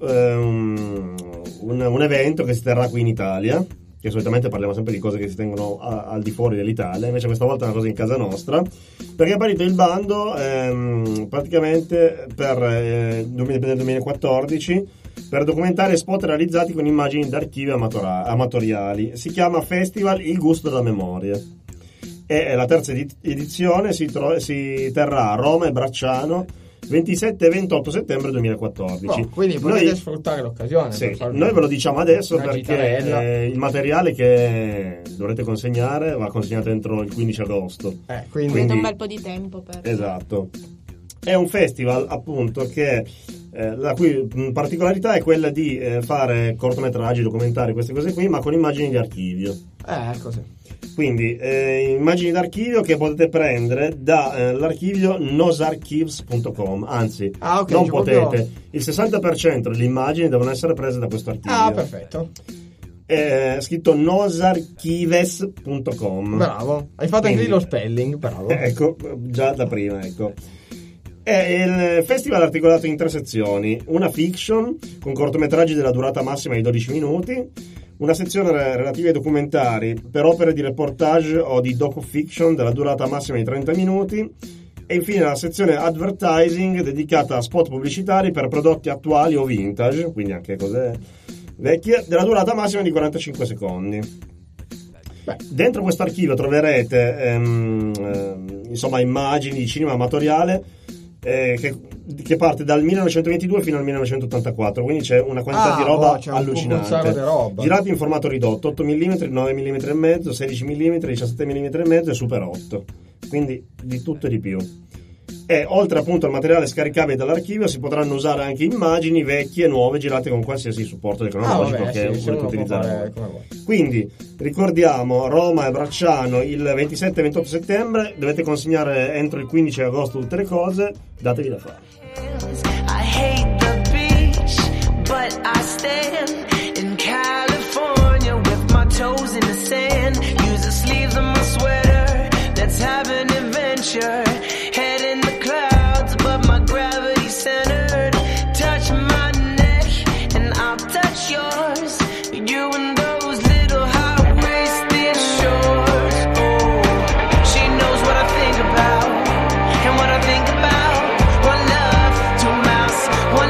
un evento che si terrà qui in Italia, che solitamente parliamo sempre di cose che si tengono al di fuori dell'Italia, invece questa volta è una cosa in casa nostra, perché è partito il bando praticamente nel 2014 per documentare spot realizzati con immagini d'archivio amatoriali. Si chiama Festival Il Gusto della Memoria e la terza edizione si terrà a Roma e Bracciano 27 e 28 settembre 2014. Quindi potete sfruttare l'occasione. Noi ve lo diciamo adesso perché il materiale che dovrete consegnare va consegnato entro il 15 agosto. Quindi un bel po' di tempo per... Esatto. È un festival appunto che la cui particolarità è quella di fare cortometraggi, documentari, queste cose qui, ma con immagini di archivio. Così. Quindi immagini d'archivio che potete prendere dall'archivio nosarchives.com, anzi non potete, il 60% delle immagini devono essere prese da questo archivio. Perfetto. È scritto nosarchives.com. Bravo, hai fatto anche lì lo spelling, bravo. Ecco, già da prima, ecco. È il festival articolato in 3 sezioni: una fiction con cortometraggi della durata massima di 12 minuti, una sezione relativa ai documentari per opere di reportage o di docu-fiction della durata massima di 30 minuti e infine la sezione advertising dedicata a spot pubblicitari per prodotti attuali o vintage, quindi anche cose vecchie, della durata massima di 45 secondi. Dentro questo archivio troverete immagini di cinema amatoriale che parte dal 1922 fino al 1984, quindi c'è una quantità di roba allucinante, girati in formato ridotto, 8 mm, 9 mm e mezzo, 16 mm, 17 mm e mezzo e Super 8, quindi di tutto e di più. E oltre appunto al materiale scaricabile dall'archivio si potranno usare anche immagini vecchie e nuove girate con qualsiasi supporto tecnologico che volete utilizzare. Quindi ricordiamo, Roma e Bracciano il 27 e 28 settembre, dovete consegnare entro il 15 agosto tutte le cose, datevi da fare. I hate the beach, but I stand in California with my toes in the sand. Use the sleeves of my sweater, let's have an adventure. Head in the clouds, but my gravity's centered. Touch my neck, and I'll touch yours. You and those little high-waisted shorts. Oh, she knows what I think about, and what I think about. One love, two mouths, one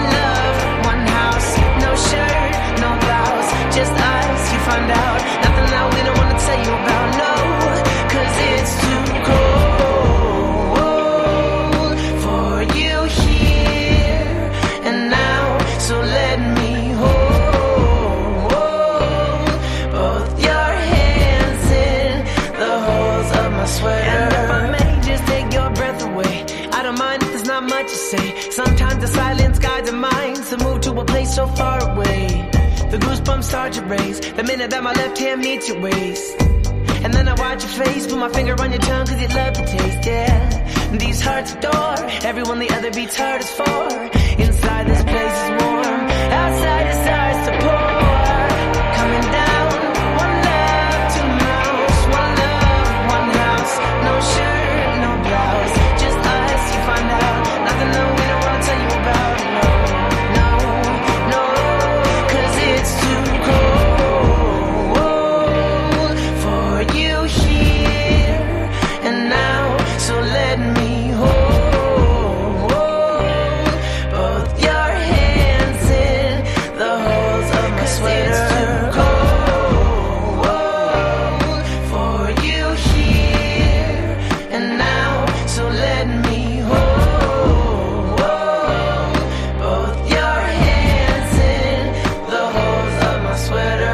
say. Sometimes the silence guides our minds to move to a place so far away. The goosebumps start to raise the minute that my left hand meets your waist. And then I watch your face, put my finger on your tongue cause you love the taste, yeah. These hearts adore everyone the other beats hardest for. Inside this place is warm, outside it starts to pour. Coming down, one love, two mouths, one love, one house. No shirt, no blouse, just us, you find out. Nothing that we don't wanna tell you about, no, cause it's too cold for you here and now, so let me hold both your hands in the holes of my sweater. It's too cold for you here and now, so let me hold both your hands in the holes of my sweater.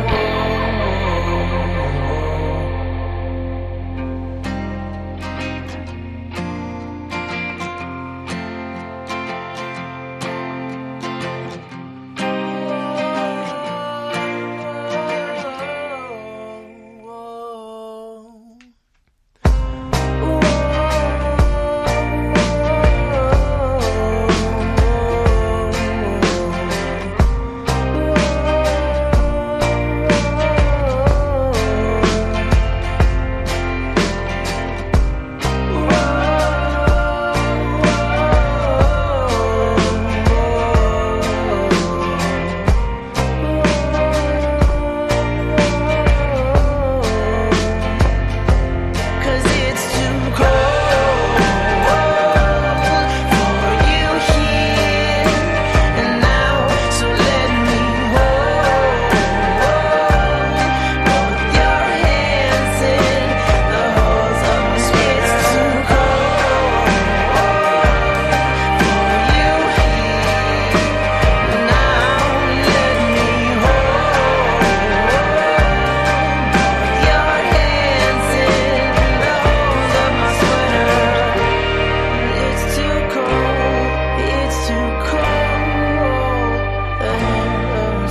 Cause it's too cold for you here and now, so let me hold both your hands in the holes of my sweater. It's too cold for you here and now, let me hold your hands in the holes of my sweater. It's too cold, it's too cold, the hand of my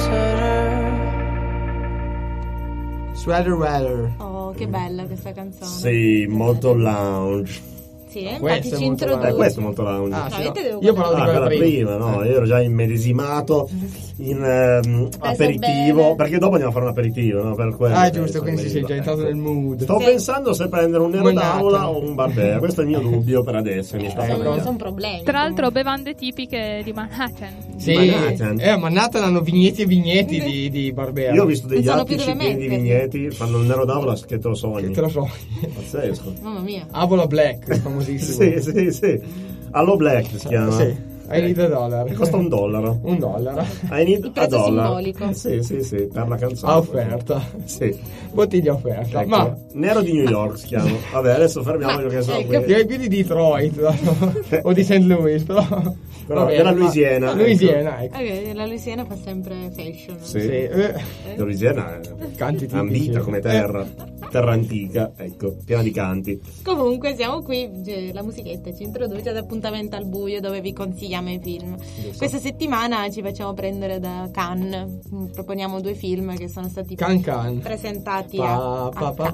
sweater. Sweater Weather. Oh, che bella questa canzone. Sì, molto lounge. Sì, infatti Questo è ci molto introduce. Questo è molto lounge. Ah, No, sì, io no. te devo Io parlavo di quella quella prima. no, io ero già immedesimato in aperitivo, bene. perché dopo andiamo a fare un aperitivo, no? Per quello Ah, è che giusto, quindi sei già entrato nel mood. Sto pensando se prendere un nero Manhattan. d'avola o un Barbera, questo è il mio dubbio per adesso. Mi sta Sono facendo. problemi. Tra l'altro bevande tipiche di Manhattan. Sì, Manhattan. a Manhattan hanno vigneti e vigneti di Barbera. Io ho visto degli Non sono più attici dove pieni di metterli. vigneti, fanno il nero d'avola che te lo sogni. Che te lo so. Pazzesco. Mamma mia. Avola Black, famosissimo. Sì. Allo Black si chiama. Sì, I need a dollar. Costa $1. $1. I need Il a prezzo dollar. simbolico. Sì, per la canzone. A offerta. Sì. Bottiglia offerta. Ecco, Ma Nero di New York si chiama. Vabbè, adesso fermiamoci che sono qui. direi più di Detroit o di St. Louis, però vabbè, della ma- Louisiana. Louisiana, ecco. Ok, la Louisiana fa sempre fashion. Sì. La Louisiana è Canti tipici. ambita come terra antica, ecco, piena di canti. Comunque siamo qui, la musichetta ci introduce ad Appuntamento al buio dove vi consigliamo i film. Questa settimana ci facciamo prendere da Cannes, proponiamo 2 film che sono stati presentati a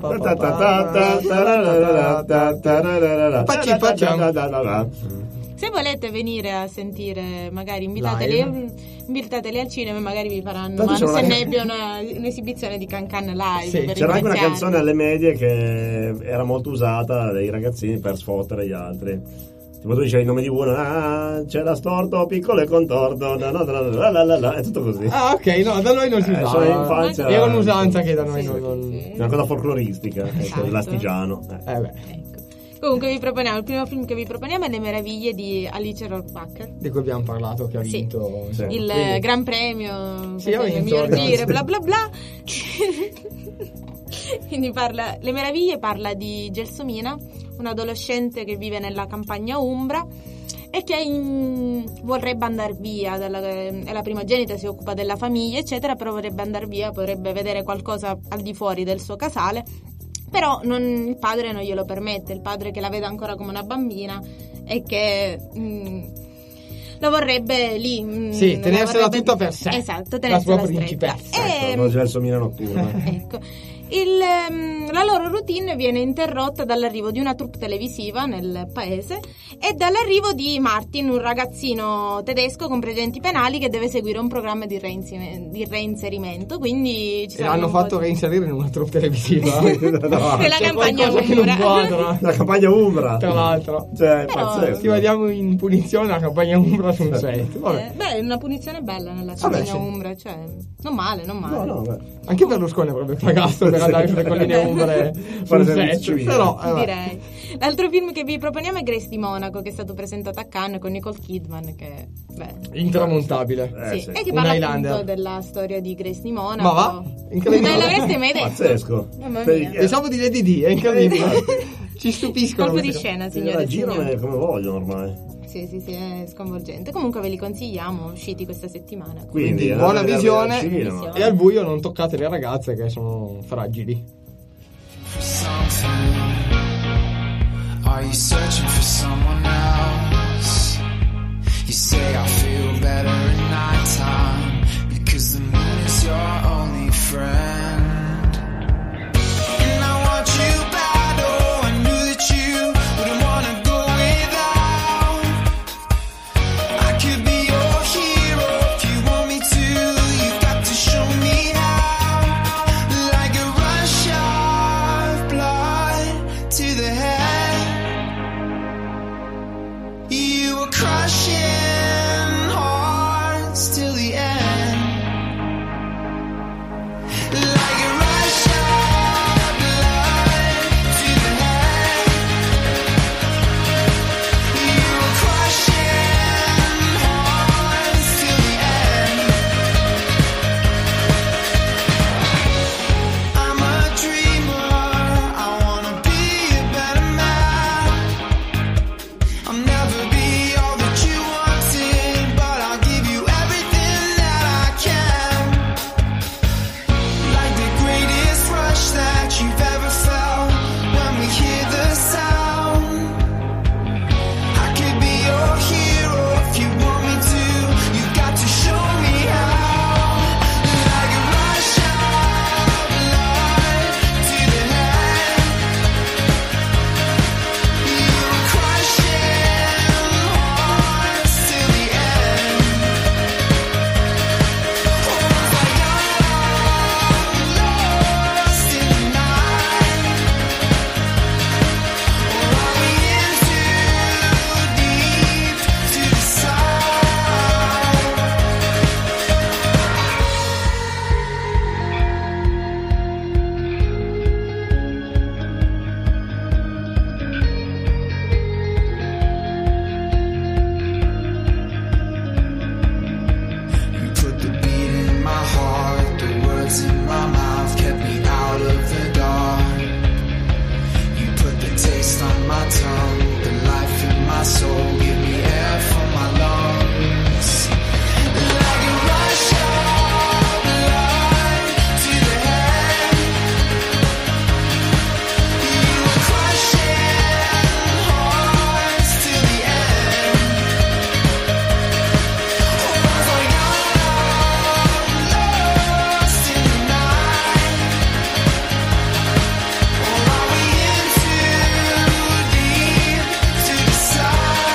Se volete venire a sentire, magari invitateli al cinema e magari vi faranno Manu se nebbia un'esibizione di Can live. Sì, c'era anche una canzone alle medie che era molto usata dai ragazzini per sfottere gli altri. Tipo tu dicevi il nome di uno, c'era storto, piccolo e contorto, è tutto così. Ah, ok, no, da noi non si usava. Era un'usanza che da noi non... È una cosa folcloristica, ecco, l'astigiano. Beh. Comunque vi proponiamo, il primo film che vi proponiamo è Le meraviglie di Alice Rohrwacher, di cui abbiamo parlato, che ha vinto il Gran Premio per il miglior giro, bla bla bla. Quindi Le meraviglie parla di Gelsomina, un'adolescente che vive nella campagna umbra e che vorrebbe andare via, è la primogenita, si occupa della famiglia eccetera, però vorrebbe andare via, vorrebbe vedere qualcosa al di fuori del suo casale. Però il padre non glielo permette, il padre che la vede ancora come una bambina e che lo vorrebbe lì. Sì, tenersela tutta per sé. Esatto, la sua tenersela principessa. Non c'è il somino notturno. Ecco. La loro routine viene interrotta dall'arrivo di una troupe televisiva nel paese e dall'arrivo di Martin, un ragazzino tedesco con precedenti penali che deve seguire un programma di reinserimento. Quindi ci l'hanno fatto reinserire in una troupe televisiva. Nella campagna Umbra. La campagna Umbra. Tra l'altro. Cioè, pazzesco. Ti vediamo in punizione la campagna Umbra su un set. Beh, una punizione bella nella campagna Umbra, cioè non male. No, anche Berlusconi avrebbe pagato per andare sulle colline umbre sul set, però direi. L'altro film che vi proponiamo è Grace di Monaco, che è stato presentato a Cannes con Nicole Kidman, che intramontabile. Sì. E che parla appunto della storia di Grace di Monaco. Ma va? Incredibile. Non l'avreste mai detto? Pazzesco. Pensavo di Lady D, è incredibile. Ci stupiscono. Colpo di scena, signore e signori. Come vogliono ormai. Sì, è sconvolgente. Comunque ve li consigliamo, usciti questa settimana. Quindi buona visione e al buio non toccate le ragazze che sono fragili. Are you searching for someone else? You say I feel better at nighttime because the moon is your only friend. And I want you bad, oh, I knew that you wouldn't wanna go without. I could be your hero if you want me to. You got to show me how. Like a rush of blood to the head. You were crushing hearts till the end. Like a rush of blood to the head. You were crushing hearts till the end. I'm a dreamer, I wanna be a better man. I'll never be all that you wanted, but I'll give you everything that I can. Like the greatest rush that you've ever felt when we hear the sound. I could be your hero if you want me to. You got to show me how. Like a rush of blood to the head. You were crushing hearts till the end. Or was I lost in the night? Or are we in too deep to decide? You put the beat in my heart, the words in my mouth kept me out of the dark. You put the taste on my tongue, the life in my soul, give me air for my lungs. Like a rush of blood to the head. You were crushing hearts till the end. Or was I lost in the night? Or are we in too deep to decide?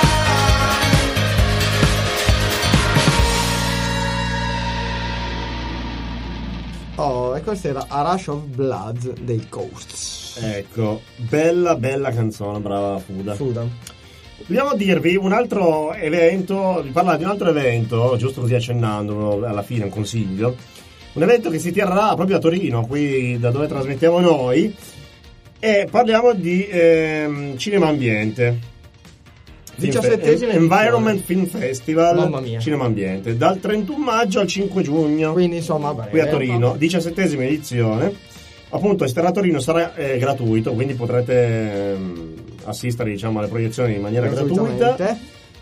Oh, e questa era A Rush of Blood dei Ghosts. Ecco, bella canzone, brava Fuda. Vogliamo dirvi un altro evento, vi parlare di un altro evento, giusto così accennandolo alla fine, un consiglio. Un evento che si terrà proprio a Torino, qui da dove trasmettiamo noi, e parliamo di Cinema Ambiente. 17esima Environment Film Festival. Mamma mia. Cinema Ambiente, dal 31 maggio al 5 giugno. Quindi insomma qui a Torino, 17esima edizione. Appunto, a Torino sarà gratuito, quindi potrete assistere, diciamo, alle proiezioni in maniera gratuita.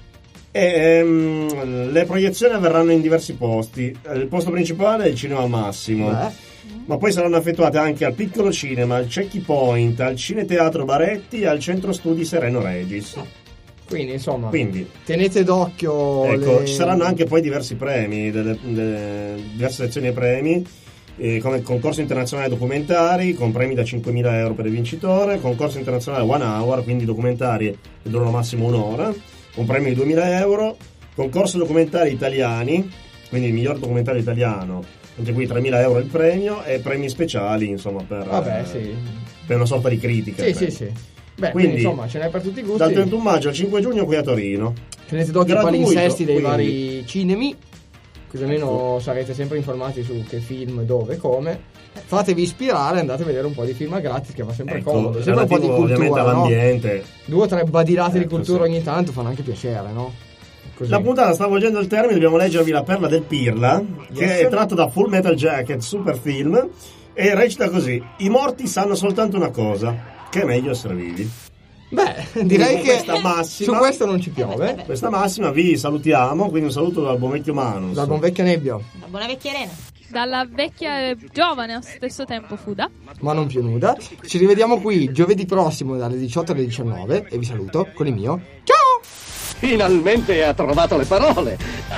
E le proiezioni avverranno in diversi posti. Il posto principale è il Cinema Massimo. Ma poi saranno effettuate anche al Piccolo Cinema, al Checky Point, al Cineteatro Baretti e al Centro Studi Sereno Regis. Quindi insomma, tenete d'occhio. Ecco, ci saranno anche poi diversi premi, diverse sezioni e premi, come concorso internazionale documentari con premi da 5.000 euro per il vincitore, concorso internazionale 1 hour, quindi documentari che durano massimo un'ora, con premi di 2.000 euro, concorso documentari italiani, quindi il miglior documentario italiano, anche qui 3.000 euro il premio, e premi speciali insomma per una sorta di critica. Sì. Beh, quindi insomma ce n'è per tutti i gusti. Dal 31 maggio al 5 giugno qui a Torino. Tenete d'occhio i palinsesti dei vari cinemi, così almeno sarete sempre informati su che film, dove, come. Fatevi ispirare, andate a vedere un po' di film gratis, che va sempre comodo, sempre un po' di cultura, all'ambiente. 2 o 3 badilate di cultura ogni tanto fanno anche piacere, no? Così. La puntata sta volgendo il termine, dobbiamo leggervi La perla del Pirla, che è tratto da Full Metal Jacket, super film, e recita così: i morti sanno soltanto una cosa, che è meglio essere vivi. Beh, direi che massima, su questo non ci piove. Questa massima vi salutiamo, quindi un saluto dal buon vecchio Manus, dal buon vecchio Nebbio, dalla buona vecchia Elena, dalla vecchia giovane allo stesso tempo Fuda, ma non più nuda. Ci rivediamo qui giovedì prossimo dalle 18 alle 19 e vi saluto con il mio ciao. Finalmente ha trovato le parole.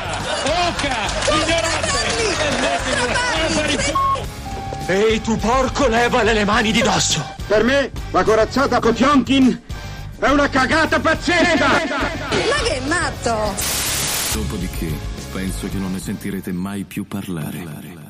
Ehi tu porco, levale le mani di dosso. Per me la corazzata Kotionkin è una cagata pazzesca. Ma che matto! Dopodiché penso che non ne sentirete mai più parlare.